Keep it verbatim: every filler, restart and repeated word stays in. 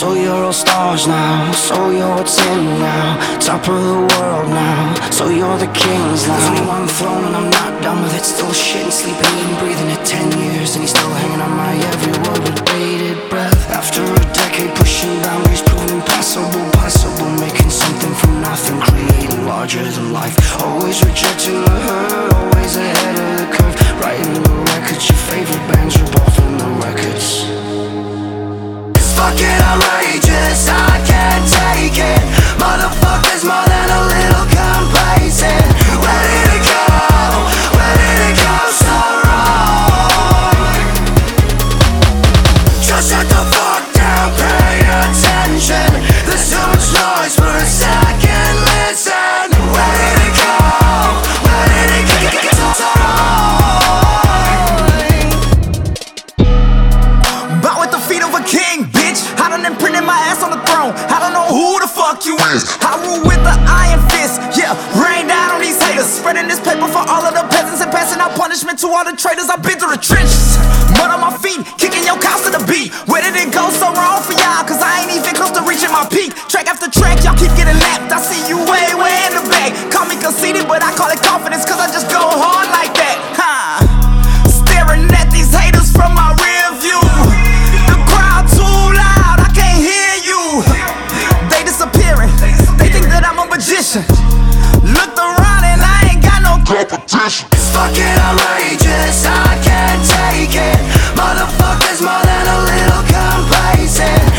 So you're all stars now, so you're what's in now. Top of the world now, so you're the kings now. There's only one throne and I'm not done with it. Still shitting, sleeping, eating, breathing it ten years, and he's still hanging on my every word with bated breath. After a decade pushing boundaries, proving impossible, possible. Making something from nothing, creating larger than life. Always rejecting the hurt, always ahead of the curve. Writing the records, your favorite bands are both in the records. It's fucking outrageous, I can't take it. Motherfuckers more than a little complacent. Where did it go? Where did it go so wrong? Just shut the fuck down, pay attention. There's so much noise for a second, listen. Where did it go? Where did it go so wrong? Bow at the feet of a king, bitch. I done imprinted my ass on the throne. I don't know who the fuck you is. I rule with the iron fist, yeah. Rain down on these haters. Spreading this paper for all of the peasants and passing out punishment to all the traitors. I've been through the trenches, mud on my feet, kicking your cows to the beat. Where did it go so wrong for y'all? Cause I ain't even close to reaching my peak. Track after track, y'all keep getting lapped. I see you way, way in the back. Call me conceited, but I call it confidence, cause I just go hard like that, huh? Staring at these haters from my rear view. The crowd too loud, I can't hear you. They disappearing, they think that I'm a magician. Looked around and I ain't got no competition. It's fucking outrageous, I can't take it. Motherfuckers more than a little complacent.